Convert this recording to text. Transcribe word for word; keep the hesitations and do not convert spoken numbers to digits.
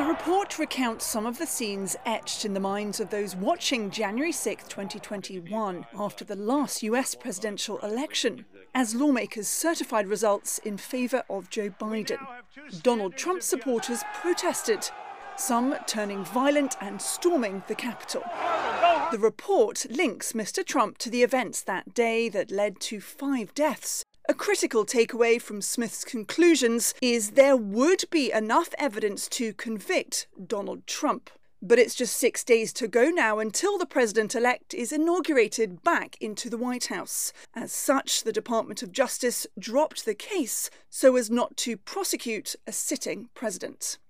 The report recounts some of the scenes etched in the minds of those watching January sixth, twenty twenty-one, after the last U S presidential election, as lawmakers certified results in favour of Joe Biden. Donald Trump supporters protested, some turning violent and storming the Capitol. The report links Mister Trump to the events that day that led to five deaths. A critical takeaway from Smith's conclusions is there would be enough evidence to convict Donald Trump. But it's just six days to go now until the president-elect is inaugurated back into the White House. As such, the Department of Justice dropped the case so as not to prosecute a sitting president.